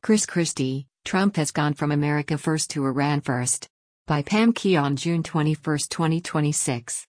Chris Christie, Trump has gone from America First to Iran First. By Pam Keon, June 21, 2026.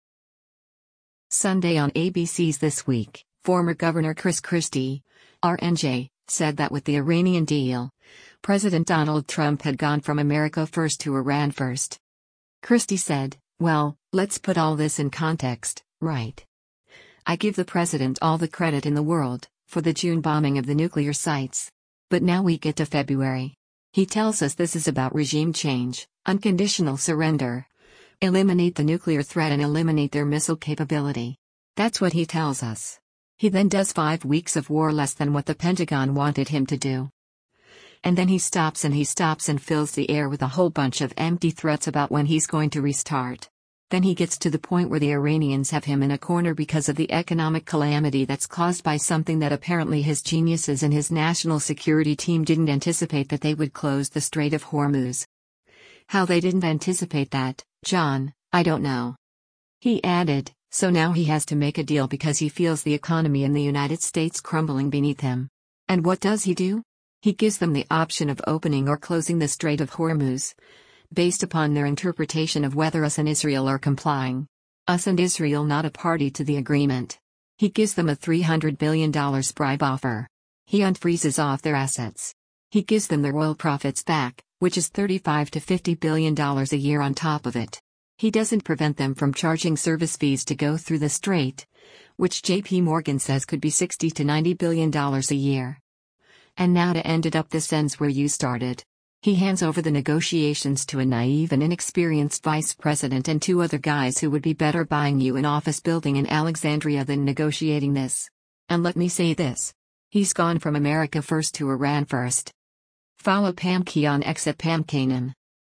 Sunday on ABC's This Week, former Governor Chris Christie, RNJ, said that with the Iranian deal, President Donald Trump had gone from America First to Iran First. Christie said, "Well, let's put all this in context, right? I give the president all the credit in the world for the June bombing of the nuclear sites. But now we get to February. He tells us this is about regime change, unconditional surrender. Eliminate the nuclear threat and eliminate their missile capability. That's what he tells us. He then does 5 weeks of war, less than what the Pentagon wanted him to do. And then he stops and fills the air with a whole bunch of empty threats about when he's going to restart. Then he gets to the point where the Iranians have him in a corner because of the economic calamity that's caused by something that apparently his geniuses and his national security team didn't anticipate, that they would close the Strait of Hormuz. How they didn't anticipate that, John, I don't know." He added, "So now he has to make a deal because he feels the economy in the United States crumbling beneath him. And what does he do? He gives them the option of opening or closing the Strait of Hormuz, based upon their interpretation of whether us and Israel are complying. Us and Israel not a party to the agreement. He gives them a $300 billion bribe offer. He unfreezes off their assets. He gives them their oil profits back, which is $35 to $50 billion a year on top of it. He doesn't prevent them from charging service fees to go through the strait, which JP Morgan says could be $60 to $90 billion a year. And now to end it up, this ends where you started. He hands over the negotiations to a naive and inexperienced vice president and 2 other guys who would be better buying you an office building in Alexandria than negotiating this. And let me say this. He's gone from America First to Iran First." Follow Pam Keon X at Pam Kanan.